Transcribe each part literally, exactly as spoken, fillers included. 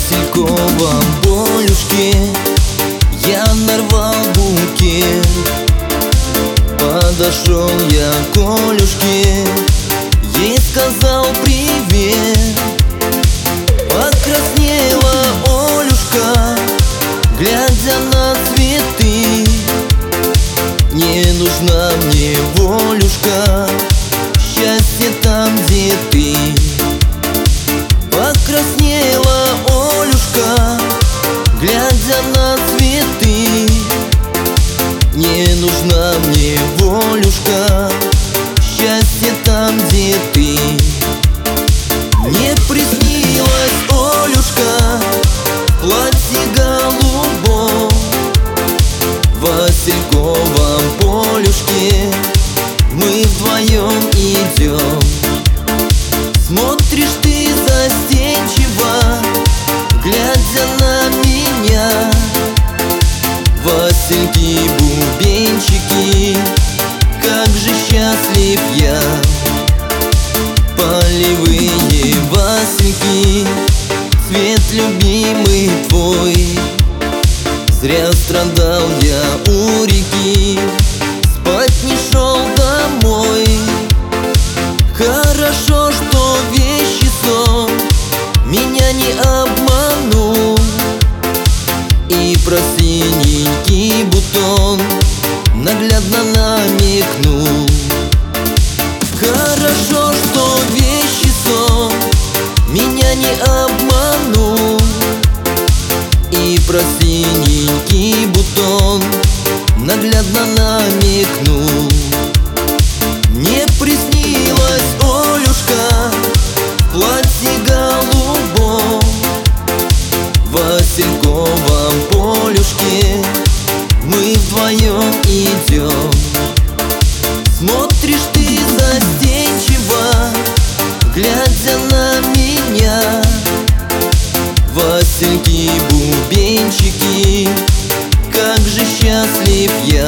Васильковом полюшке я нарвал букет. Подошел я к Олюшке, ей сказал привет. Покраснела Олюшка, глядя на цветы. Не нужна мне, Олюшка, счастье там, где ты. Покраснела Олюшка, глядя на цветы. Не нужна мне, Олюшка, счастье там, где ты. Мне приснилась Олюшка в платье голубом, в Васильковом полюшке мы вдвоем идем. Смотришь ты застенчиво, глядя на меня. Васильки, бубенчики, как же счастлив я. Полевые васильки, цвет любимый твой. Зря страдал я у реки, спать не шел домой. Хорошо, что вещий сон меня не обманул, и про синенький бутон наглядно намекнул. Хорошо, что вещий сон меня не обманул, и про синенький бутон наглядно намекнул. Мне приснилась Олюшка в платье голубом, в Васильковом полюшке мы вдвоем идем. Смотришь ты застенчиво, глядя на меня. Васильки, бубенчики, как же счастлив я.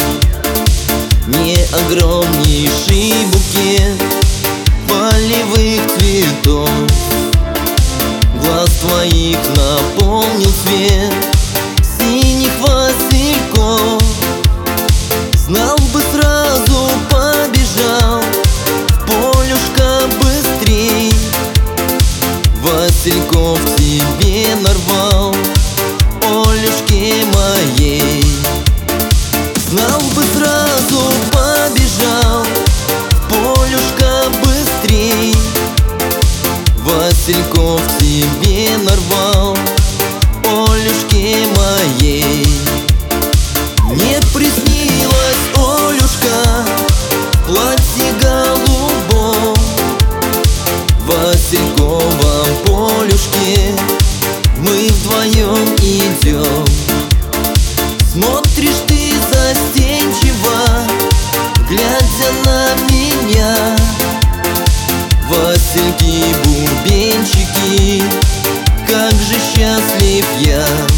Не огромнейший букет полевых цветов, глаз твоих наполнил свет синих васильков. Знал бы, сразу побежал в полюшка быстрей. Васильков тебе нарвал, Олюшке моей. Знал бы, сразу побежал в полюшка быстрей. Васильков тебе нарвал, Олюшке моей. Мне приснилась Олюшка в платье голубом, в Васильковом полюшке мы вдвоем идем. Смотришь ты застенчиво, глядя на меня. Васильки, бубенчики, как же счастлив я.